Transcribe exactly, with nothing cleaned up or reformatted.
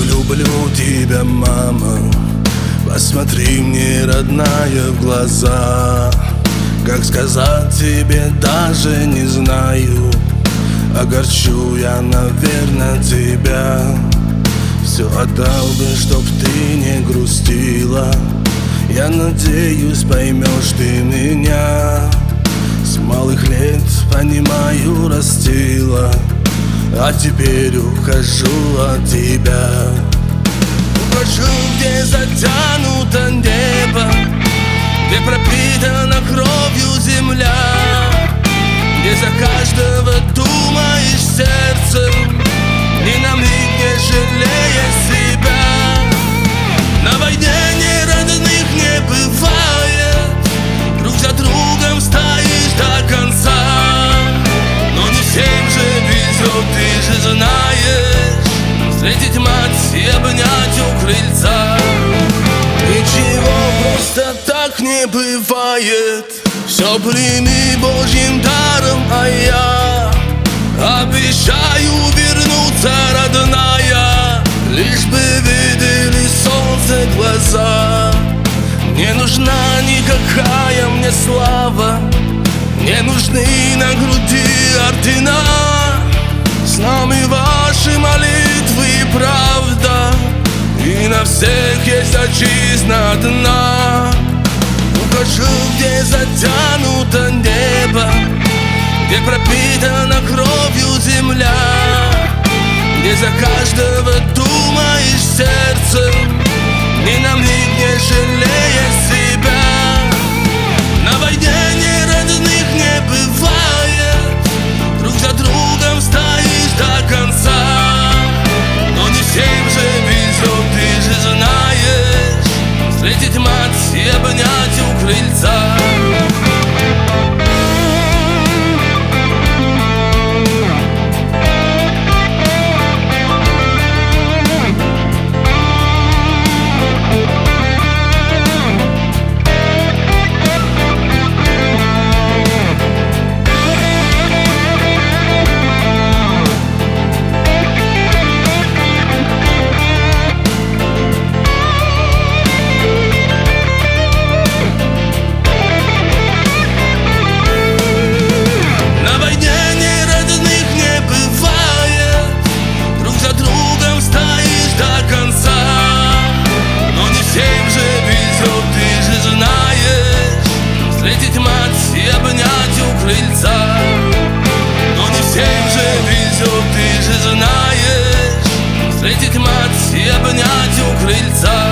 люблю тебя, мама. Посмотри мне, родная, в глаза. Как сказать тебе, даже не знаю. Огорчу я, наверное, тебя. Все отдал бы, чтоб ты не грустила. Я надеюсь, поймешь ты меня. С малых лет, понимаю, растила, а теперь ухожу от тебя. Ухожу, где затянуто небо, где пропитана кровью земля, где за каждого думаешь сердцем, ни на миг не жалея себя. На войне ни родных не бывает, друг за другом стоишь до конца. Но не всем же везет, ты же знаешь, встретить мать и обнять у крыльца. Ничего просто так не бывает, все прими Божьим даром, а я обещаю вернуться, родная, лишь бы видели солнце глаза. Не нужна никакая мне слава, не нужны на груди ордена. С нами ваши молитвы и правда, и на всех есть отчизна одна. Ухожу, где затянуто небо, где пропитана кровью земля, где за каждого думаешь сердцем, ни на миг не жалея себя. На войне ни родных не бывает, друг за другом стоишь до конца. Но не всем же везет, ты же знаешь, встретить мать и обнять у крыльца. Встретить мать и обнять у крыльца. Но не всем же везет, ты же знаешь, встретить мать и обнять у крыльца.